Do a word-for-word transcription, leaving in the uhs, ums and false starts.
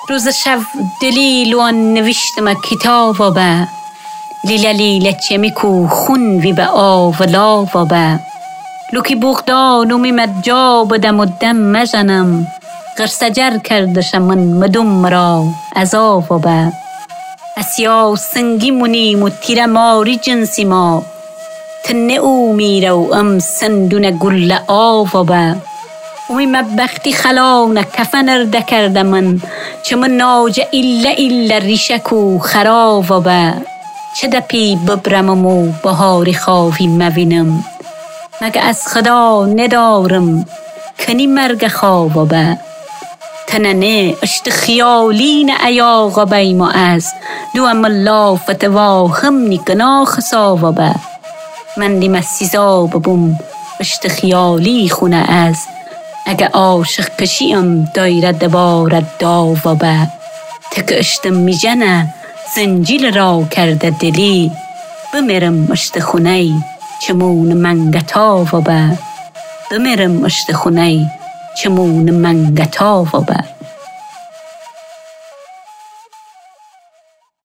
روز شب دلیلوان نوشتم کتاب و به لیلا لیلا چمی کو خون وی به آو لا و به لوکی بغدان و میمد جا بدم و دم مجنم غرسجر کردشم من مدوم مرا عذاب و به اسیا سنگی منیم و تیر ماری جنسی ما تنه او میره و ام سندون گل آو و به اومی مبختی خلانه کفن ارده کرده من چه من ناجه ایلا ایلا ریشکو خراب و به چه دپی ببرمم و بهاری خواهی مبینم مگه از خدا ندارم کنی مرگ خواب و به تننه اشت خیالین ایاغ بیم و از دو ام الله فتوا همنی گناه خساب و به من دیم از سیزا ببوم اشت خیالی خونه از اگه عاشق کشیم دایره دوارد داو و به تک اشتم می جنه زنجیل را کرده دلی بمیرم اشت خونه چمون منگتا و به بمیرم اشت خونه چمون منگتا و به